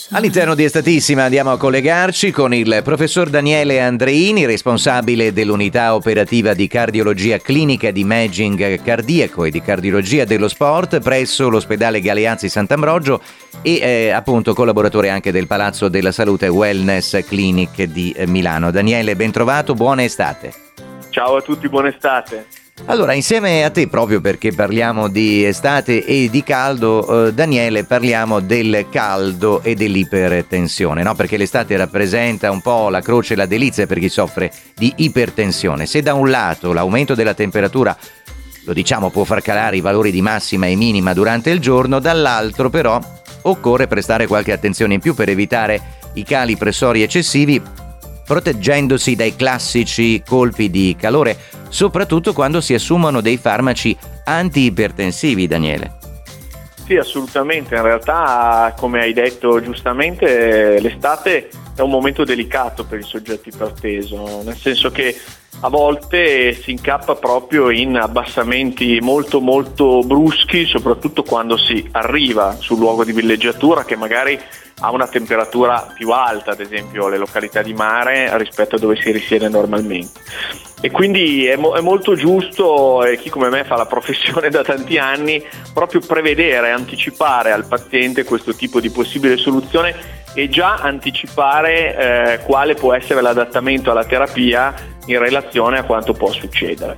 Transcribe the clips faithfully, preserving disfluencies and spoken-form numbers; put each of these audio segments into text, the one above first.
All'interno di Estatissima andiamo a collegarci con il professor Daniele Andreini, responsabile dell'unità operativa di cardiologia clinica di imaging cardiaco e di cardiologia dello sport presso l'ospedale Galeazzi Sant'Ambrogio e eh, appunto collaboratore anche del Palazzo della Salute Wellness Clinic di Milano. Daniele, ben trovato, buona estate. Ciao a tutti, buona estate. Allora, insieme a te, proprio perché parliamo di estate e di caldo, eh, Daniele, parliamo del caldo e dell'ipertensione, no? Perché l'estate rappresenta un po' la croce e la delizia per chi soffre di ipertensione. Se da un lato l'aumento della temperatura, lo diciamo, può far calare i valori di massima e minima durante il giorno, dall'altro però occorre prestare qualche attenzione in più per evitare i cali pressori eccessivi, proteggendosi dai classici colpi di calore, soprattutto quando si assumono dei farmaci anti-ipertensivi, Daniele. Sì, assolutamente. In realtà, come hai detto giustamente, l'estate è un momento delicato per i soggetti iperteso, nel senso che a volte si incappa proprio in abbassamenti molto molto bruschi, soprattutto quando si arriva sul luogo di villeggiatura, che magari ha una temperatura più alta, ad esempio le località di mare, rispetto a dove si risiede normalmente. E quindi è, mo- è molto giusto, e chi come me fa la professione da tanti anni, proprio prevedere, anticipare al paziente questo tipo di possibile soluzione e già anticipare eh, quale può essere l'adattamento alla terapia in relazione a quanto può succedere.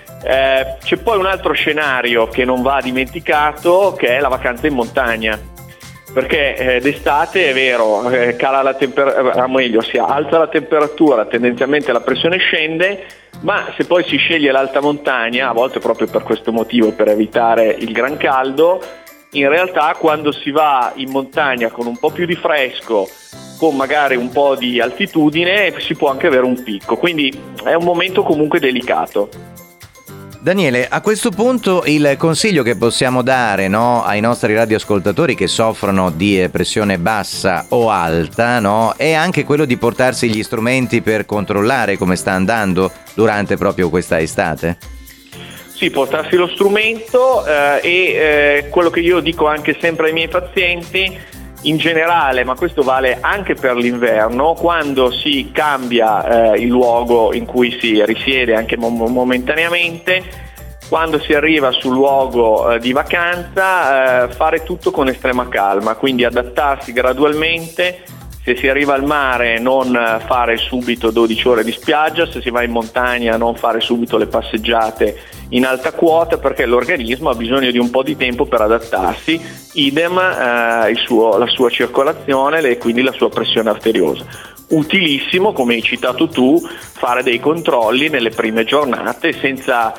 Eh, c'è poi un altro scenario che non va dimenticato, che è la vacanza in montagna. Perché eh, d'estate è vero, eh, cala la temperatura, meglio, si alza la temperatura, tendenzialmente la pressione scende, ma se poi si sceglie l'alta montagna, a volte proprio per questo motivo, per evitare il gran caldo, in realtà quando si va in montagna con un po' più di fresco, con magari un po' di altitudine, si può anche avere un picco, quindi è un momento comunque delicato. Daniele, a questo punto il consiglio che possiamo dare, no, ai nostri radioascoltatori che soffrono di pressione bassa o alta, no, è anche quello di portarsi gli strumenti per controllare come sta andando durante proprio questa estate? Sì, portarsi lo strumento eh, e eh, quello che io dico anche sempre ai miei pazienti, in generale, ma questo vale anche per l'inverno, quando si cambia eh, il luogo in cui si risiede anche mom- momentaneamente, quando si arriva sul luogo eh, di vacanza, eh, fare tutto con estrema calma, quindi adattarsi gradualmente. Se si arriva al mare non fare subito dodici ore di spiaggia, se si va in montagna non fare subito le passeggiate in alta quota, perché l'organismo ha bisogno di un po' di tempo per adattarsi, idem eh, il suo, la sua circolazione e quindi la sua pressione arteriosa. Utilissimo, come hai citato tu, fare dei controlli nelle prime giornate senza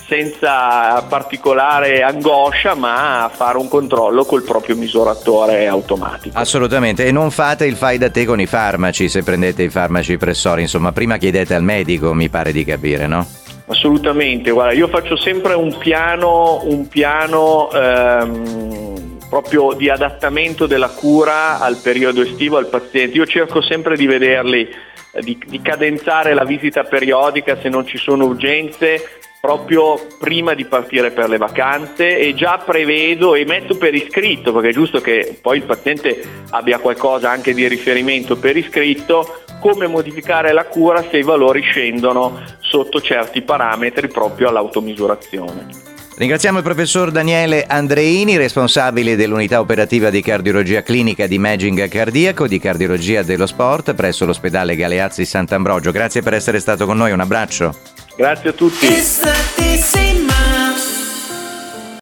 senza particolare angoscia, ma fare un controllo col proprio misuratore automatico. Assolutamente, e non fate il fai da te con i farmaci se prendete i farmaci pressori, insomma prima chiedete al medico, mi pare di capire, no? Assolutamente, guarda, io faccio sempre un piano, un piano ehm, proprio di adattamento della cura al periodo estivo al paziente. Io cerco sempre di vederli, di, di cadenzare la visita periodica se non ci sono urgenze, proprio prima di partire per le vacanze, e già prevedo e metto per iscritto, perché è giusto che poi il paziente abbia qualcosa anche di riferimento per iscritto, come modificare la cura se i valori scendono sotto certi parametri proprio all'automisurazione. Ringraziamo il professor Daniele Andreini, responsabile dell'unità operativa di cardiologia clinica di imaging cardiaco, di cardiologia dello sport presso l'ospedale Galeazzi Sant'Ambrogio. Grazie per essere stato con noi, un abbraccio. Grazie a tutti.